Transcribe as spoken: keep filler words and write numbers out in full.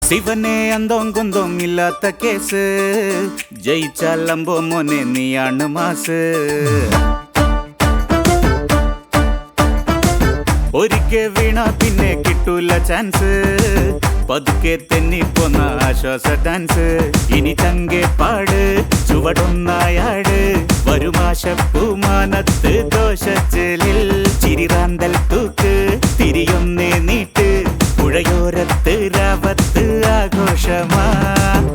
ശിവനെ അന്തോം കുന്തോം ഇല്ലാത്ത കേസ്, ജയിച്ചാലമ്പോ മോനെ നീയാണ് മാസ്. ഒരിക്കൽ വീണ പിന്നെ കിട്ടൂല ചാൻസ്, പതുക്കെ തെന്നിപ്പോന്ന ആശ്വാസ ഡാൻസ്. ഇനി ചങ്കെ പാട് ചുവടൊന്നായാട്, വരുമാശപ്പൂമാനത്ത് ദോശച്ചെലിൽ ചിരിറാന്തൽ തൂക്ക് തിരിയൊന്നേ നീട്ട്. പുഴയോരത്ത് രാവത്ത് ആഘോഷമാ.